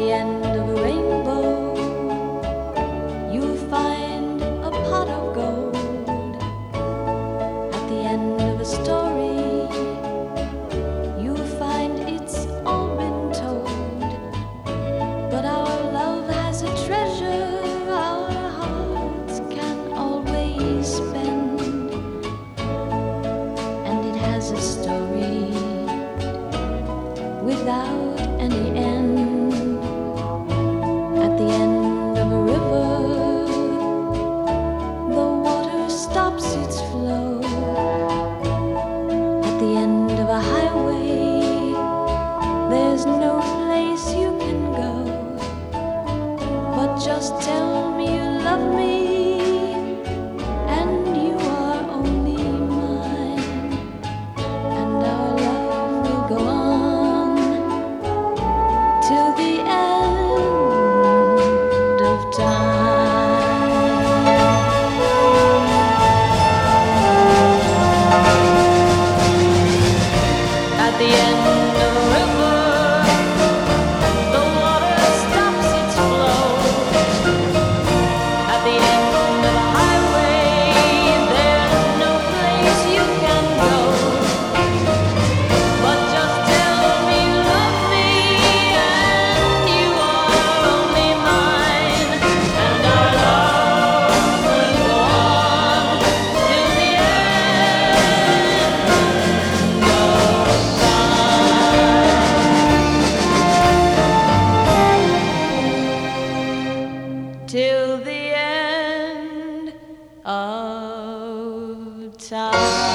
the end of a rainbow, you'll find a pot of gold. At the end of a story, you'll find it's all been told. But our love has a treasure our hearts can always spend, and it has a story without any end. At the end of a river, the water stops its flow. At the end of a highway, there's no place you can go. But just tell me you love me, and you are only mine, and our love will go on till the end of time. At the end of a river, the water stops its flow. At the end of a highway, there's no place you can go. But just tell me you love me, and you are only mine, and our love will go on till the end of time. Till the end of time.